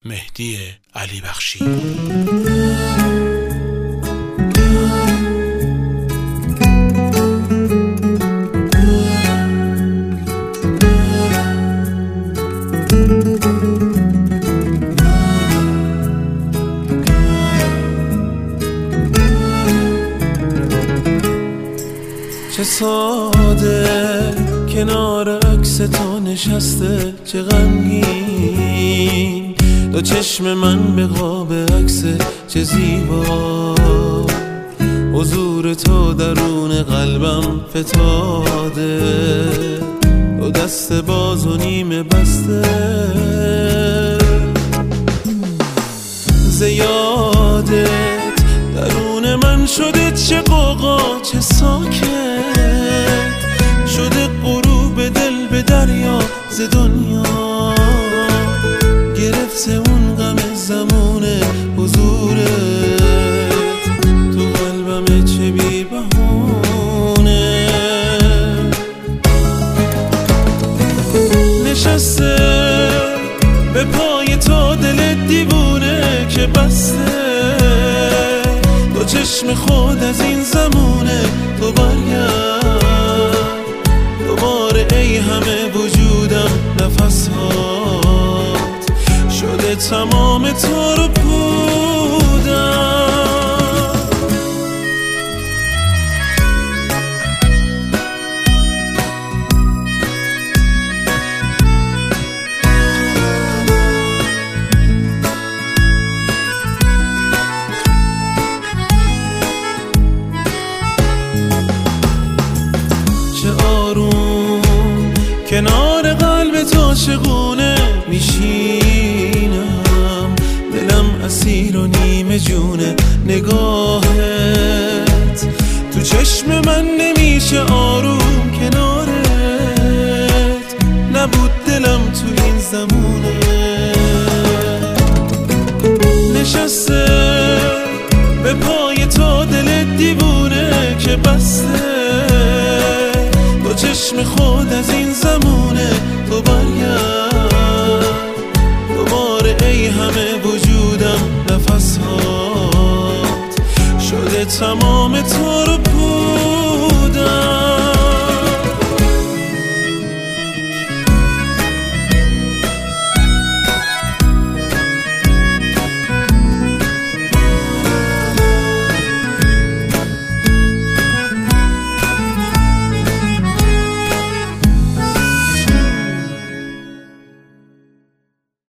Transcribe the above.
مهدی علی بخشی. چه ساده کنار عکس تو نشسته، چه غمگین دو چشم من به قاب عکس، چه زیبا حضور تو درون قلبم فتاده، دو دست باز و نیمه بسته، زیادت درون من شده چه قوقا چه ساکت، شده غروب دل به دریا ز دنیا، گرفته اون غم زمونه حضورت تو قلبم چه بی بهونه، نشسته به پای تو دل دیوونه که بسته، دو چشم خود از این زمونه، تو برگرد دوباره ای همه وجودم نفسات شده تمام تو رو بودم. کنار قلب تو چگونه میشینم، دلم اسیر و نیمه جونه، نگاهت تو چشم من نمیشه آروم، کنارت نبود دلم تو این زمونه، نشسته به پای تو دل دیوونه که بسته، دو چشم خود از این زمونه، تو برگرد دوباره ای همه وجودم نفسات شده تمام